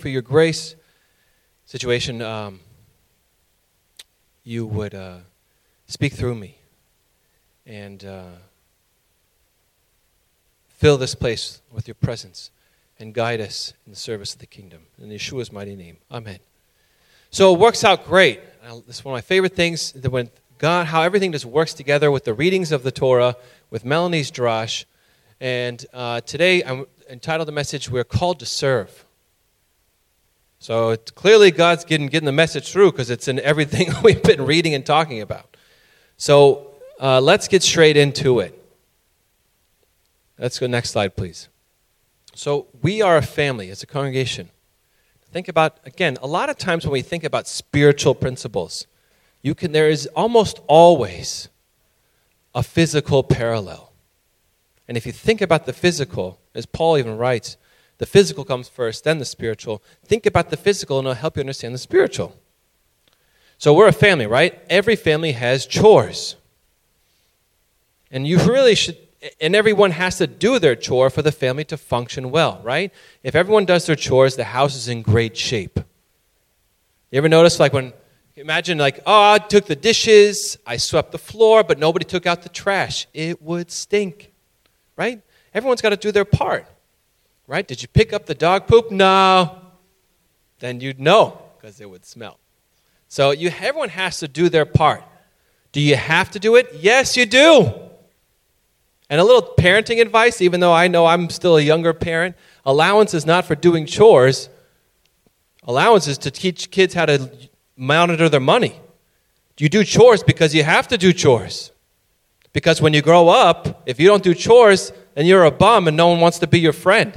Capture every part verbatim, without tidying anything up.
for your grace. Situation, um, you would uh, speak through me and uh, fill this place with your presence and guide us in the service of the kingdom. In Yeshua's mighty name, amen. So it works out great. This is one of my favorite things, that when God, how everything just works together with the readings of the Torah, with Melanie's drash. And uh, today I'm entitled the message, We're Called to Serve. So it's clearly God's getting, getting the message through because it's in everything we've been reading and talking about. So uh, let's get straight into it. Let's go next slide, please. So we are a family, as a congregation. Think about, again, a lot of times when we think about spiritual principles, you can there is almost always a physical parallel. And if you think about the physical, as Paul even writes, the physical comes first, then the spiritual. Think about the physical and it'll help you understand the spiritual. So we're a family, right? Every family has chores. And you really should, and everyone has to do their chore for the family to function well, right? If everyone does their chores, the house is in great shape. You ever notice, like when, imagine like, oh, I took the dishes, I swept the floor, but nobody took out the trash. It would stink, right? Everyone's got to do their part, right? Did you pick up the dog poop? No. Then you'd know, because it would smell. So you, everyone has to do their part. Do you have to do it? Yes, you do. And a little parenting advice, even though I know I'm still a younger parent, allowance is not for doing chores. Allowance is to teach kids how to monitor their money. You do chores because you have to do chores. Because when you grow up, if you don't do chores, then you're a bum and no one wants to be your friend.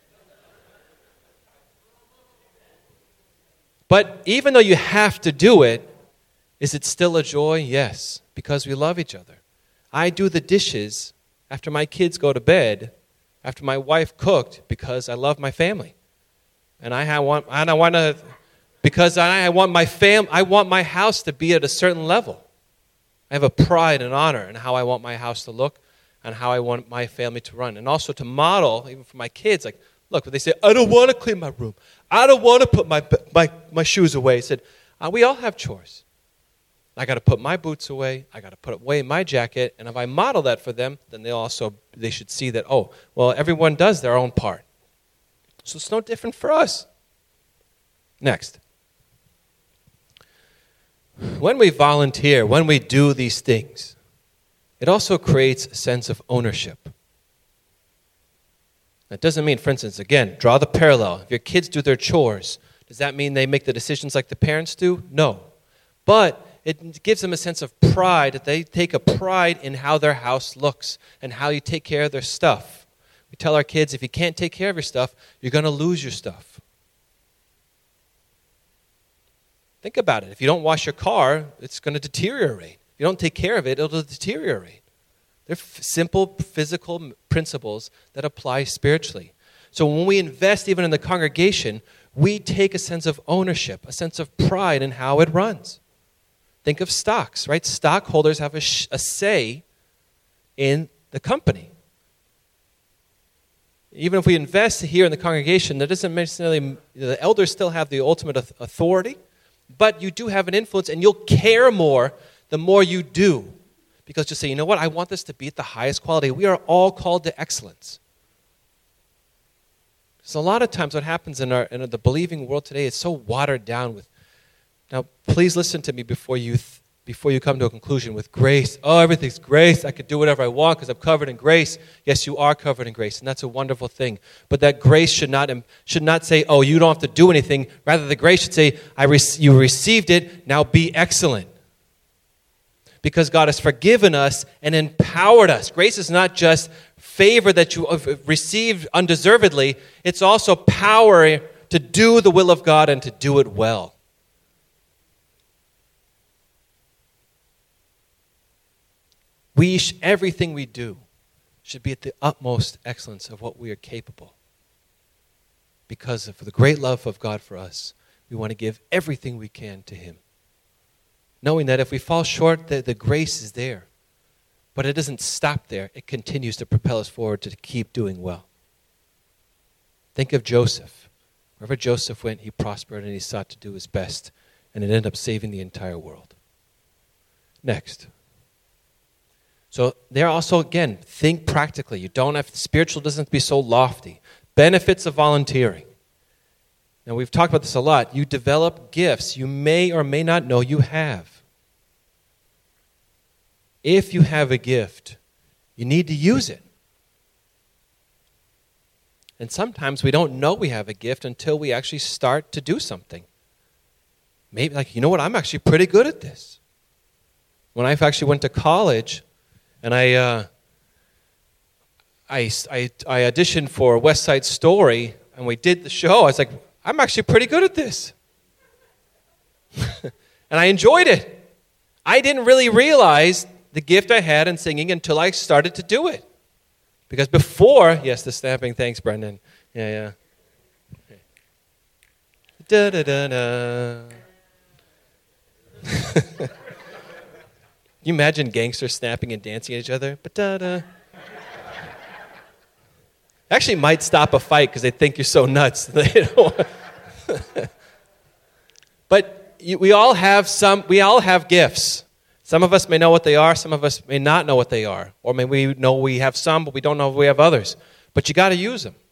But even though you have to do it, is it still a joy? Yes, because we love each other. I do the dishes after my kids go to bed, after my wife cooked, because I love my family. And I want, and I want to, because I want my fam, I want my house to be at a certain level. I have a pride and honor in how I want my house to look and how I want my family to run. And also to model, even for my kids, like, look, when they say, I don't want to clean my room. I don't want to put my my, my shoes away. I said, uh, we all have chores. I got to put my boots away. I got to put away my jacket. And if I model that for them, then they also, they should see that, oh, well, everyone does their own part. So it's no different for us. Next. When we volunteer, when we do these things, it also creates a sense of ownership. That doesn't mean, for instance, again, draw the parallel. If your kids do their chores, does that mean they make the decisions like the parents do? No. But it gives them a sense of pride, that they take a pride in how their house looks and how you take care of their stuff. We tell our kids, if you can't take care of your stuff, you're going to lose your stuff. Think about it. If you don't wash your car, it's going to deteriorate. If you don't take care of it, it'll deteriorate. They're f- simple physical principles that apply spiritually. So when we invest even in the congregation, we take a sense of ownership, a sense of pride in how it runs. Think of stocks, right? Stockholders have a, sh- a say in the company. Even if we invest here in the congregation, that doesn't necessarily, the elders still have the ultimate authority, but you do have an influence, and you'll care more the more you do. Because you say, you know what, I want this to be at the highest quality. We are all called to excellence. So a lot of times what happens in, our, in the believing world today is so watered down with, now please listen to me before you th- before you come to a conclusion with grace. Oh, everything's grace. I could do whatever I want because I'm covered in grace. Yes, you are covered in grace, and that's a wonderful thing. But that grace should not should not say, oh, you don't have to do anything. Rather, the grace should say, I re- you received it, now be excellent. Because God has forgiven us and empowered us. Grace is not just favor that you have received undeservedly. It's also power to do the will of God and to do it well. We sh- everything we do should be at the utmost excellence of what we are capable. Because of the great love of God for us, we want to give everything we can to Him. Knowing that if we fall short, the, the grace is there. But it doesn't stop there. It continues to propel us forward to keep doing well. Think of Joseph. Wherever Joseph went, he prospered and he sought to do his best. And it ended up saving the entire world. Next. So there also, again, think practically. You don't have, spiritual doesn't have to be so lofty. Benefits of volunteering. Now we've talked about this a lot. You develop gifts you may or may not know you have. If you have a gift, you need to use it. And sometimes we don't know we have a gift until we actually start to do something. Maybe, like, you know what, I'm actually pretty good at this. When I actually went to college, and I, uh, I, I, I auditioned for West Side Story, and we did the show, I was like, I'm actually pretty good at this. And I enjoyed it. I didn't really realize the gift I had in singing until I started to do it. Because before, yes, the snapping, thanks, Brendan. Yeah, yeah. Da-da-da-da. Can you imagine gangsters snapping and dancing at each other? Ba-da-da. Actually might stop a fight because they think you're so nuts. They don't. But you, we all have some. We all have gifts. Some of us may know what they are. Some of us may not know what they are. Or maybe we know we have some, but we don't know if we have others. But you got to use them.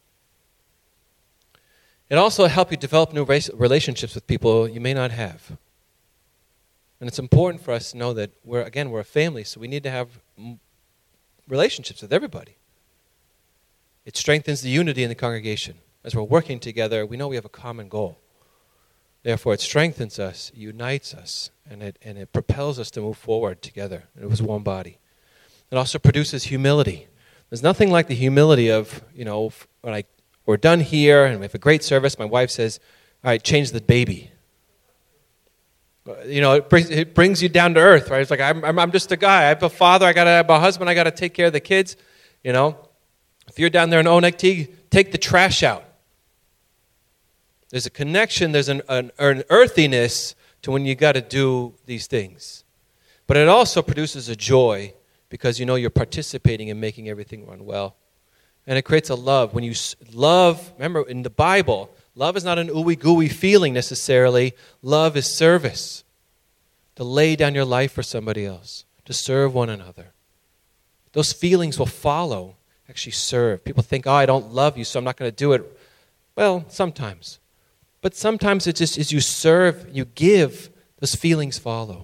It also helps you develop new relationships with people you may not have. And it's important for us to know that we're, again, we're a family, so we need to have relationships with everybody. It strengthens the unity in the congregation. As we're working together, we know we have a common goal. Therefore, it strengthens us, unites us, and it and it propels us to move forward together. And it was one body. It also produces humility. There's nothing like the humility of, you know, when I we're done here and we have a great service. My wife says, "All right, change the baby." You know, it brings it brings you down to earth, right? It's like I'm I'm, I'm just a guy. I have a father. I got to have a husband. I got to take care of the kids. You know, if you're down there in Onegtee, take the trash out. There's a connection, there's an, an, an earthiness to when you got to do these things. But it also produces a joy because you know you're participating in making everything run well. And it creates a love. When you love, remember in the Bible, love is not an ooey-gooey feeling necessarily. Love is service. To lay down your life for somebody else. To serve one another. Those feelings will follow, actually serve. People think, oh, I don't love you, so I'm not going to do it. Well, sometimes. But sometimes it just is you serve, you give, those feelings follow.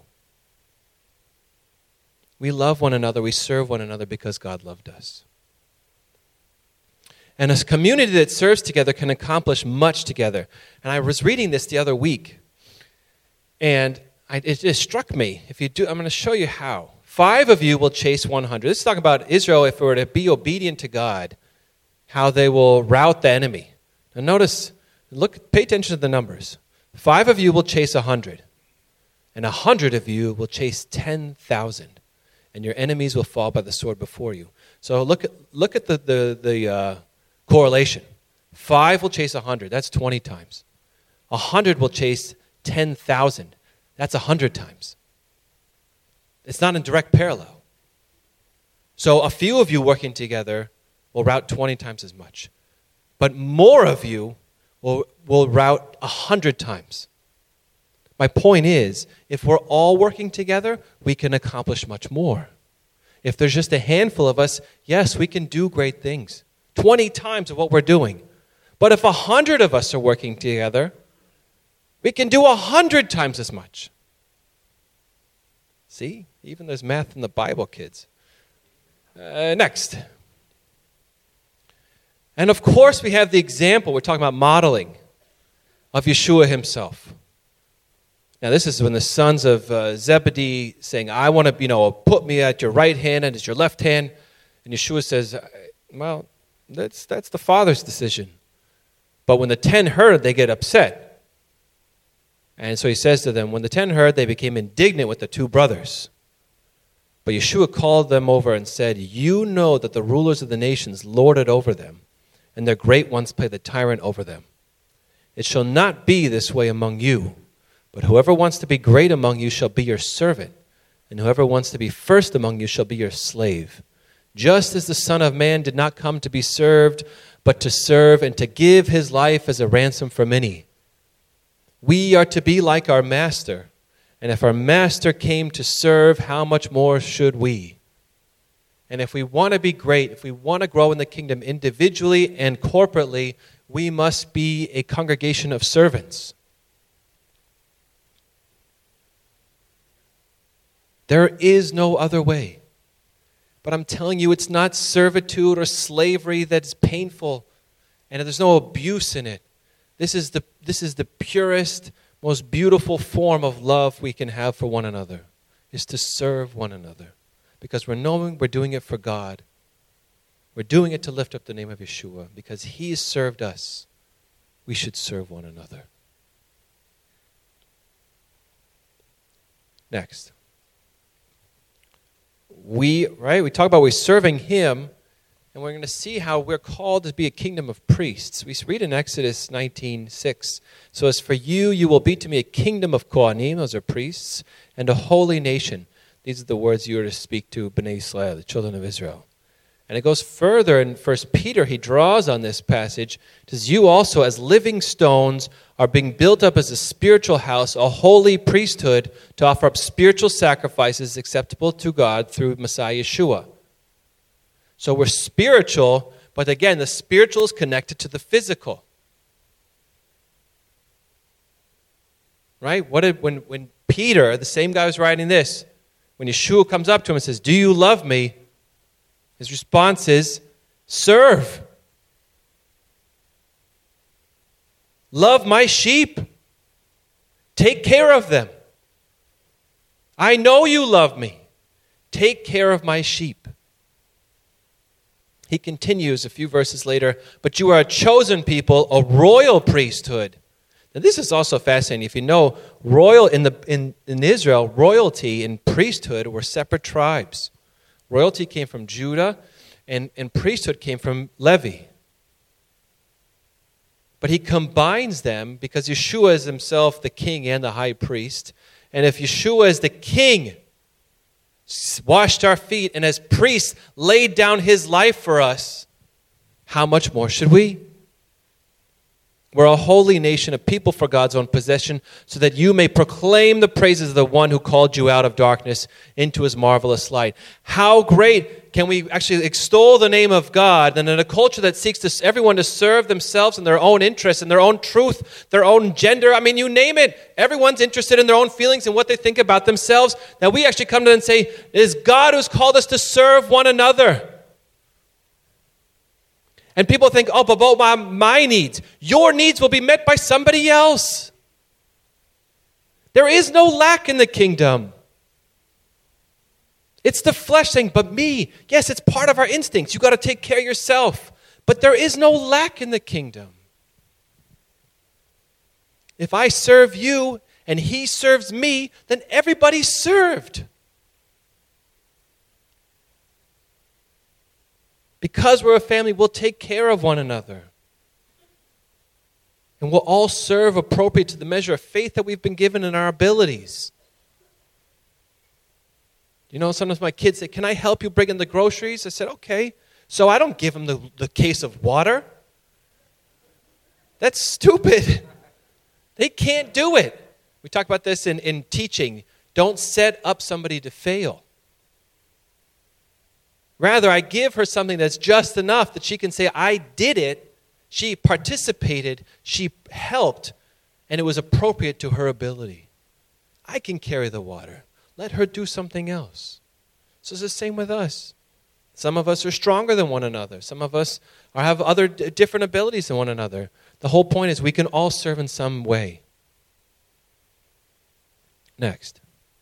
We love one another, we serve one another because God loved us. And a community that serves together can accomplish much together. And I was reading this the other week, and I, it just struck me. If you do, I'm going to show you how. Five of you will chase one hundred. This is talking about Israel, if it were to be obedient to God, how they will rout the enemy. Now notice, look, pay attention to the numbers. Five of you will chase a hundred, and a hundred of you will chase ten thousand, and your enemies will fall by the sword before you. So look at look at the the, the uh, correlation. Five will chase a hundred. That's twenty times. A hundred will chase ten thousand. That's a hundred times. It's not in direct parallel. So a few of you working together will rout twenty times as much. But more of you will, will rout a hundred times. My point is, if we're all working together, we can accomplish much more. If there's just a handful of us, yes, we can do great things. twenty times of what we're doing. But if a hundred of us are working together, we can do a hundred times as much. See? Even there's math in the Bible, kids. Uh, next. And of course we have the example, we're talking about modeling, of Yeshua himself. Now this is when the sons of uh, Zebedee saying, I want to, you know, put me at your right hand and at your left hand. And Yeshua says, well, that's that's the Father's decision. But when the ten heard, they get upset. And so he says to them, when the ten heard, they became indignant with the two brothers. But Yeshua called them over and said, you know that the rulers of the nations lord it over them, and their great ones play the tyrant over them. It shall not be this way among you, but whoever wants to be great among you shall be your servant, and whoever wants to be first among you shall be your slave. just as the Son of Man did not come to be served, but to serve and to give his life as a ransom for many. We are to be like our master. And if our master came to serve, how much more should we? And if we want to be great, if we want to grow in the kingdom individually and corporately, we must be a congregation of servants. There is no other way. But I'm telling you, it's not servitude or slavery that's painful, and there's no abuse in it. This is the, this is the purest, most beautiful form of love we can have for one another, is to serve one another. Because we're knowing we're doing it for God. We're doing it to lift up the name of Yeshua. Because he has served us, we should serve one another. Next. We, right, we talk about we're serving him, and we're going to see how we're called to be a kingdom of priests. We read in Exodus nineteen six, so as for you, you will be to me a kingdom of Kohanim, those are priests, and a holy nation. These are the words you are to speak to Bnei Israel, the children of Israel. And it goes further in First Peter, he draws on this passage. It says, you also as living stones are being built up as a spiritual house, a holy priesthood to offer up spiritual sacrifices acceptable to God through Messiah Yeshua. So we're spiritual, but again, the spiritual is connected to the physical. Right? What did, when, when Peter, the same guy who's writing this, when Yeshua comes up to him and says, do you love me? His response is, serve. Love my sheep. Take care of them. I know you love me. Take care of my sheep. He continues a few verses later, but you are a chosen people, a royal priesthood. Now this is also fascinating. If you know, royal in the in, in Israel, royalty and priesthood were separate tribes. Royalty came from Judah, and, and priesthood came from Levi. But he combines them because Yeshua is himself the king and the high priest. And if Yeshua is the king, washed our feet, and as priests laid down his life for us, how much more should we? We're a holy nation, a people for God's own possession, so that you may proclaim the praises of the one who called you out of darkness into his marvelous light. How great can we actually extol the name of God, and in a culture that seeks to, everyone to serve themselves and their own interests and their own truth, their own gender, I mean, you name it. Everyone's interested in their own feelings and what they think about themselves. That we actually come to them and say, it is God who's called us to serve one another. And people think, oh, but about my, my needs. Your needs will be met by somebody else. There is no lack in the kingdom. It's the flesh saying, but me. Yes, it's part of our instincts. You've got to take care of yourself. But there is no lack in the kingdom. If I serve you and he serves me, then everybody's served. Because we're a family, we'll take care of one another. And we'll all serve appropriate to the measure of faith that we've been given in our abilities. You know, sometimes my kids say, can I help you bring in the groceries? I said, okay. So I don't give them the, the case of water. That's stupid. They can't do it. We talk about this in, in teaching. Don't set up somebody to fail. Rather, I give her something that's just enough that she can say, I did it, she participated, she helped, and it was appropriate to her ability. I can carry the water. Let her do something else. So it's the same with us. Some of us are stronger than one another. Some of us are, have other d- different abilities than one another. The whole point is we can all serve in some way. Next.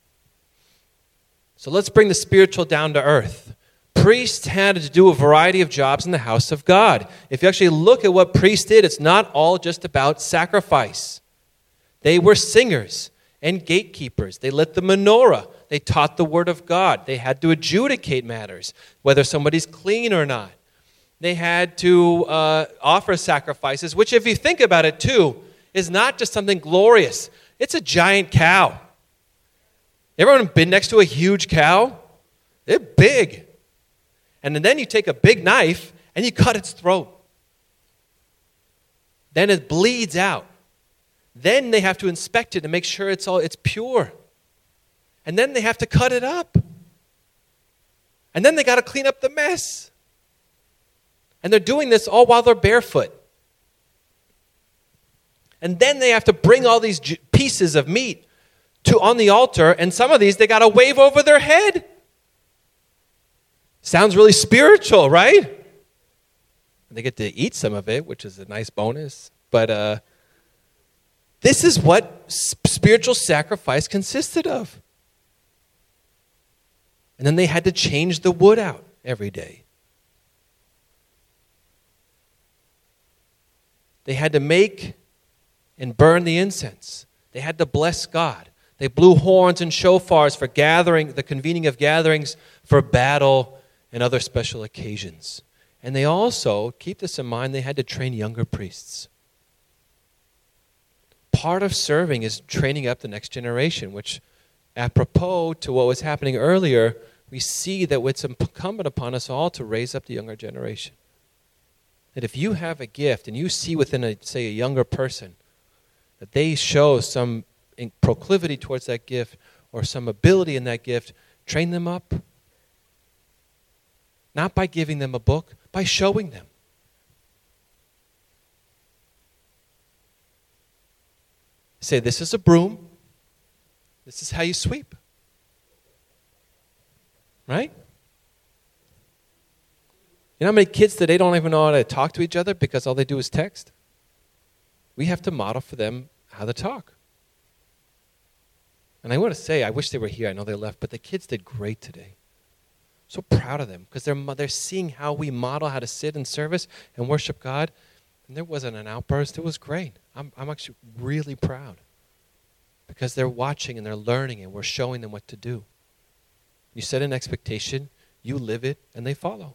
So let's bring the spiritual down to earth. Priests had to do a variety of jobs in the house of God. If you actually look at what priests did, it's not all just about sacrifice. They were singers and gatekeepers. They lit the menorah. They taught the word of God. They had to adjudicate matters, whether somebody's clean or not. They had to uh, offer sacrifices, which if you think about it too, is not just something glorious. It's a giant cow. Everyone been next to a huge cow? They're big. And then you take a big knife and you cut its throat. Then it bleeds out. Then they have to inspect it and make sure it's all it's pure. And then they have to cut it up. And then they got to clean up the mess. And they're doing this all while they're barefoot. And then they have to bring all these pieces of meat to on the altar, and some of these they got to wave over their head. Sounds really spiritual, right? They get to eat some of it, which is a nice bonus. But uh, this is what spiritual sacrifice consisted of. And then they had to change the wood out every day. They had to make and burn the incense. They had to bless God. They blew horns and shofars for gathering, the convening of gatherings for battle and other special occasions. And they also, keep this in mind, they had to train younger priests. Part of serving is training up the next generation, which, apropos to what was happening earlier, we see that it's incumbent upon us all to raise up the younger generation. That if you have a gift and you see within, a, say, a younger person, that they show some proclivity towards that gift or some ability in that gift, train them up. Not by giving them a book, by showing them. Say, this is a broom. This is how you sweep. Right? You know how many kids today don't even know how to talk to each other because all they do is text? We have to model for them how to talk. And I want to say, I wish they were here. I know they left, but the kids did great today. So proud of them because they're, they're seeing how we model how to sit in service and worship God. And there wasn't an outburst. It was great. I'm, I'm actually really proud because they're watching and they're learning and we're showing them what to do. You set an expectation, you live it, and they follow.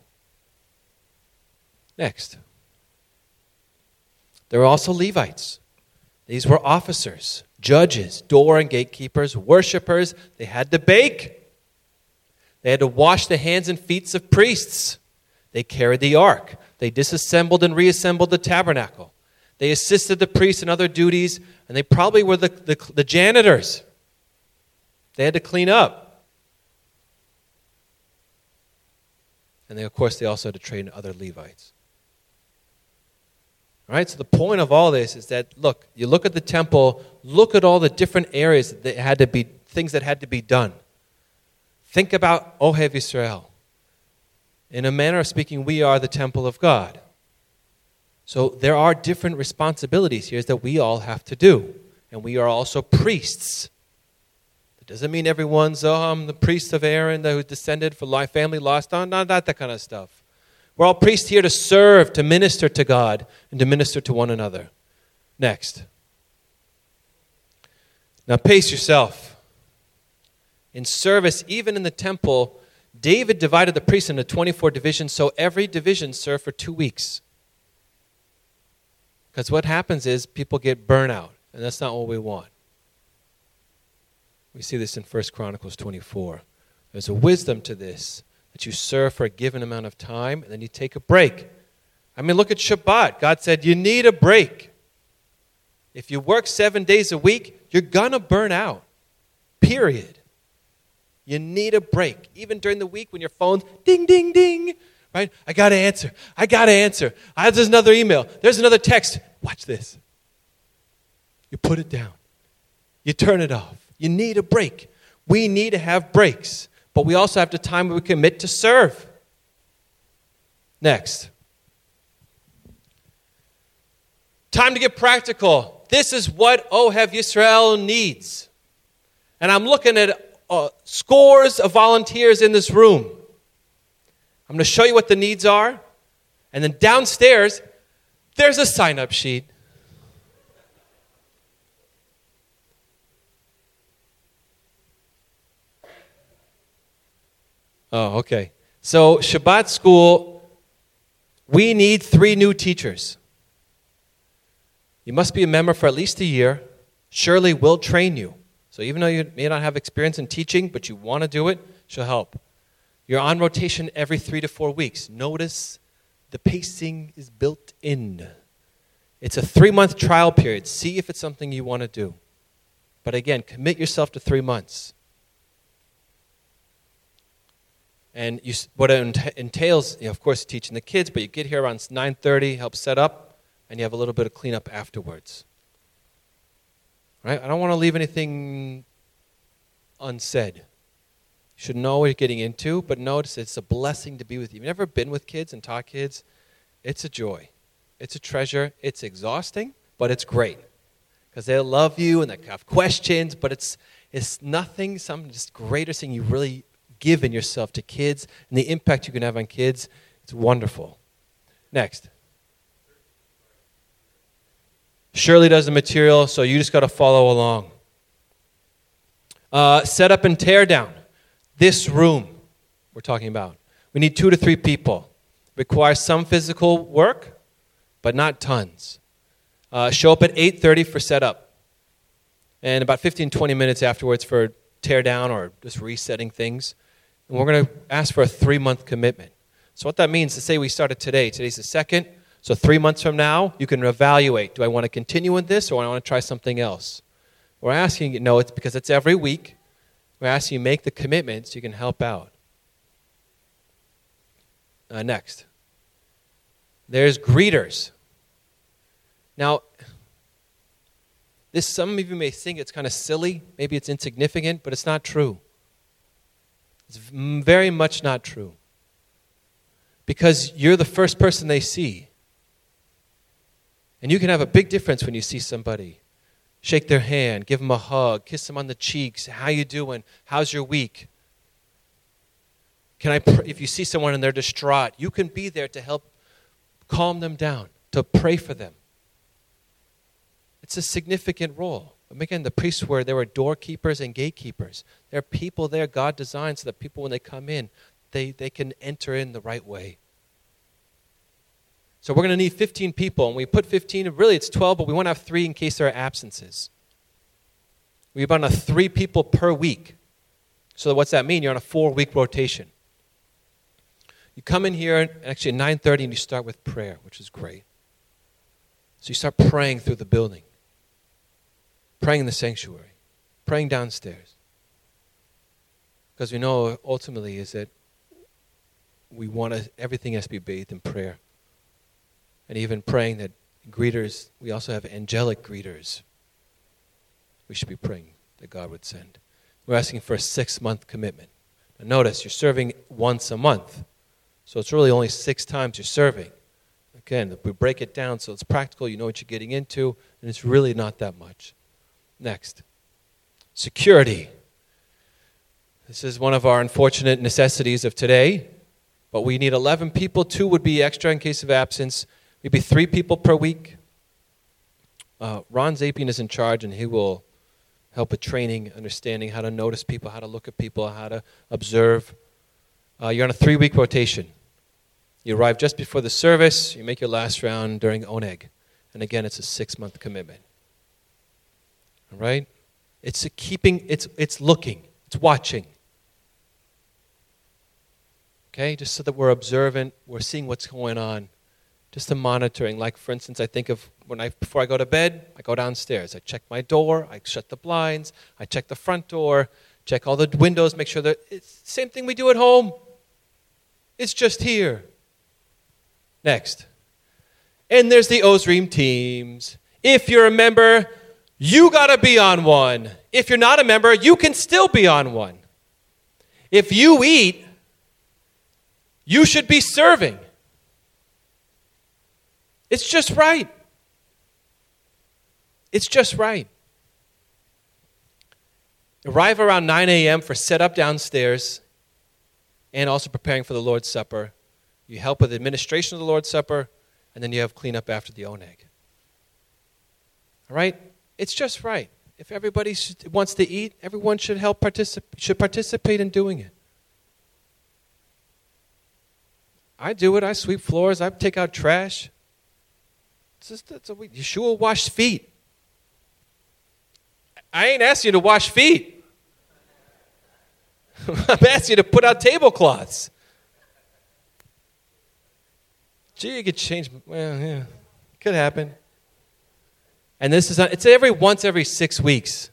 Next. There were also Levites. These were officers, judges, door and gatekeepers, worshipers. They had to bake. They had to wash the hands and feet of priests. They carried the ark. They disassembled and reassembled the tabernacle. They assisted the priests in other duties, and they probably were the, the, the janitors. They had to clean up. And they, of course, they also had to train other Levites. All right, so the point of all this is that, look, you look at the temple, look at all the different areas that had to be, things that had to be done. Think about Ohev Yisrael. In a manner of speaking, we are the temple of God. So there are different responsibilities here that we all have to do. And we are also priests. That doesn't mean everyone's, oh, I'm the priest of Aaron who's descended from my family lost on, not that, that kind of stuff. We're all priests here to serve, to minister to God, and to minister to one another. Next. Now pace yourself. In service, even in the temple, David divided the priests into twenty-four divisions, so every division served for two weeks. Because what happens is people get burnout, and that's not what we want. We see this in First Chronicles twenty-four. There's a wisdom to this, that you serve for a given amount of time, and then you take a break. I mean, look at Shabbat. God said, you need a break. If you work seven days a week, you're going to burn out. Period. You need a break. Even during the week when your phone's ding, ding, ding. Right? I got to answer. I got to answer. I, there's another email. There's another text. Watch this. You put it down. You turn it off. You need a break. We need to have breaks. But we also have the time where we commit to serve. Next. Time to get practical. This is what Ohev Yisrael needs. And I'm looking at uh, scores of volunteers in this room. I'm going to show you what the needs are. And then downstairs, there's a sign-up sheet. Oh, okay. So Shabbat school, we need three new teachers. You must be a member for at least a year. Shirley will train you. So even though you may not have experience in teaching, but you want to do it, she'll help. You're on rotation every three to four weeks. Notice the pacing is built in. It's a three-month trial period. See if it's something you want to do. But again, commit yourself to three months. And you, what it entails, you know, of course, teaching the kids, but you get here around nine thirty, help set up, and you have a little bit of cleanup afterwards. Right? I don't want to leave anything unsaid. You should know what you're getting into, but notice it's a blessing to be with you. You've never been with kids and taught kids. It's a joy. It's a treasure. It's exhausting, but it's great. Because they'll love you and they have questions, but it's it's nothing, some just greater thing you really give in yourself to kids and the impact you can have on kids. It's wonderful. Next. Shirley does the material, so you just got to follow along. Uh, set up and tear down. This room we're talking about. We need two to three people. Requires some physical work, but not tons. Uh, show up at eight thirty for setup. And about fifteen, twenty minutes afterwards for tear down or just resetting things. And we're going to ask for a three-month commitment. So what that means is, say we started today. Today's the second. So three months from now, you can evaluate. Do I want to continue with this or do I want to try something else? We're asking you, no, it's because it's every week. We're asking you make the commitment so you can help out. Uh, next. There's greeters. Now, this some of you may think it's kind of silly. Maybe it's insignificant, but it's not true. It's very much not true. Because you're the first person they see. And you can have a big difference when you see somebody. Shake their hand, give them a hug, kiss them on the cheeks. How you doing? How's your week? Can I? Pr- if you see someone and they're distraught, you can be there to help calm them down, to pray for them. It's a significant role. Again, the priests were, there were doorkeepers and gatekeepers. There are people there God designed so that people, when they come in, they, they can enter in the right way. So we're going to need fifteen people, and we put fifteen, really it's twelve, but we want to have three in case there are absences. We have on a three people per week. So what's that mean? You're on a four-week rotation. You come in here, actually at nine thirty, and you start with prayer, which is great. So you start praying through the building. Praying in the sanctuary. Praying downstairs. Because we know ultimately is that we want to, everything has to be bathed in prayer. And even praying that greeters, we also have angelic greeters. We should be praying that God would send. We're asking for a six-month commitment. Now notice, you're serving once a month. So it's really only six times you're serving. Again, we break it down so it's practical, you know what you're getting into, and it's really not that much. Next. Security. This is one of our unfortunate necessities of today, but we need eleven people. Two would be extra in case of absence. We'd be three people per week. Uh, Ron Zapien is in charge, and he will help with training, understanding how to notice people, how to look at people, how to observe. Uh, you're on a three-week rotation. You arrive just before the service. You make your last round during Oneg. And again, it's a six-month commitment. All right? It's a keeping, it's it's looking, it's watching. Okay? Just so that we're observant, we're seeing what's going on. Just the monitoring. Like, for instance, I think of when I, before I go to bed, I go downstairs. I check my door, I shut the blinds, I check the front door, check all the windows, make sure that it's the same thing we do at home. It's just here. Next. And there's the Ozream teams. If you're a member, you got to be on one. If you're not a member, you can still be on one. If you eat, you should be serving. It's just right. It's just right. Arrive around nine a.m. for setup downstairs and also preparing for the Lord's Supper. You help with the administration of the Lord's Supper, and then you have cleanup after the Oneg. All right? It's just right. If everybody wants to eat, everyone should help participate, should participate in doing it. I do it. I sweep floors. I take out trash. It's just, it's a, Yeshua washed feet. I ain't asking you to wash feet. I'm asking you to put out tablecloths. Gee, you could change. Well, yeah, could happen. And this is, it's every once every six weeks.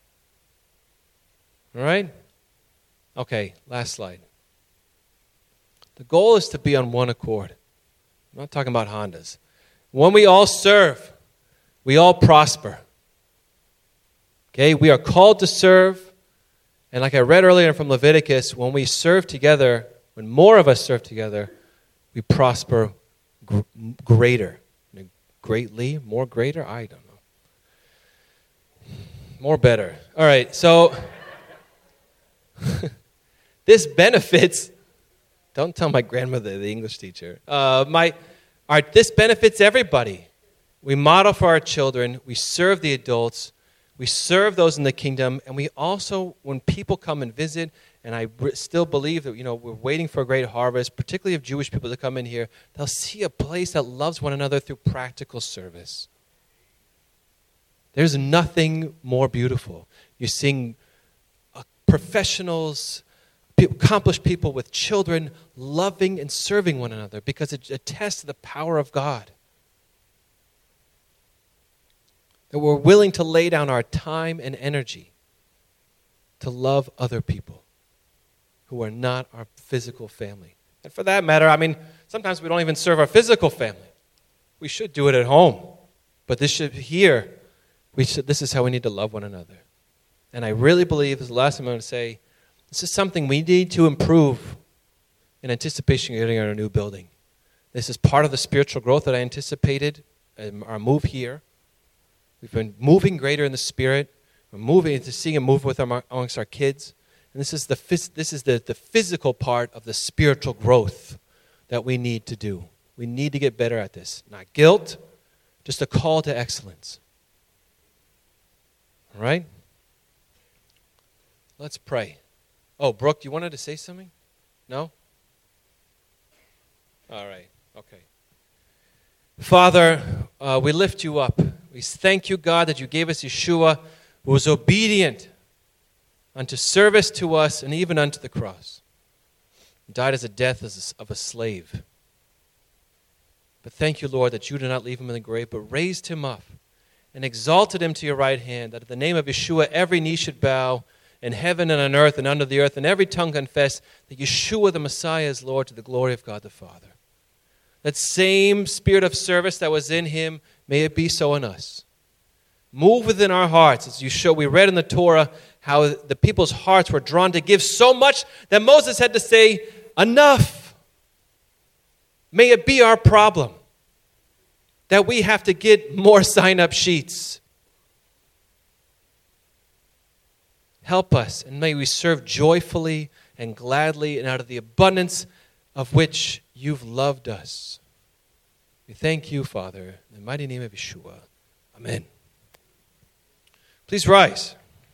All right? Okay, last slide. The goal is to be on one accord. I'm not talking about Hondas. When we all serve, we all prosper. Okay, we are called to serve. And like I read earlier from Leviticus, when we serve together, when more of us serve together, we prosper gr- greater. Greatly? More greater? I don't know. More better. All right, so this benefits, don't tell my grandmother, the English teacher, uh, my, our, this benefits everybody. We model for our children, we serve the adults, we serve those in the kingdom, and we also, when people come and visit, and I still believe that, you know, we're waiting for a great harvest, particularly of Jewish people to come in here, they'll see a place that loves one another through practical service. There's nothing more beautiful. You're seeing uh, professionals, accomplished people with children loving and serving one another because it attests to the power of God. That we're willing to lay down our time and energy to love other people who are not our physical family. And for that matter, I mean, sometimes we don't even serve our physical family. We should do it at home. But this should here, we should, this is how we need to love one another. And I really believe, this is the last thing I'm going to say, this is something we need to improve in anticipation of getting our new building. This is part of the spiritual growth that I anticipated in our move here. We've been moving greater in the Spirit. We're moving into seeing a move with our, amongst our kids. And this is the this is the, the physical part of the spiritual growth that we need to do. We need to get better at this. Not guilt, just a call to excellence. All right? Let's pray. Oh, Brooke, you wanted to say something? No? All right. Okay. Father, uh, we lift you up. We thank you, God, that you gave us Yeshua, who was obedient unto service to us and even unto the cross. He died as a death as a, of a slave. But thank you, Lord, that you did not leave him in the grave, but raised him up and exalted him to your right hand, that at the name of Yeshua every knee should bow in heaven and on earth and under the earth, and every tongue confess that Yeshua the Messiah is Lord, to the glory of God the Father. That same spirit of service that was in him, may it be so in us. Move within our hearts, as you show. We read in the Torah how the people's hearts were drawn to give so much that Moses had to say, enough. May it be our problem that we have to get more sign-up sheets. Help us, and may we serve joyfully and gladly and out of the abundance of which you've loved us. We thank you, Father, in the mighty name of Yeshua. Amen. Please rise.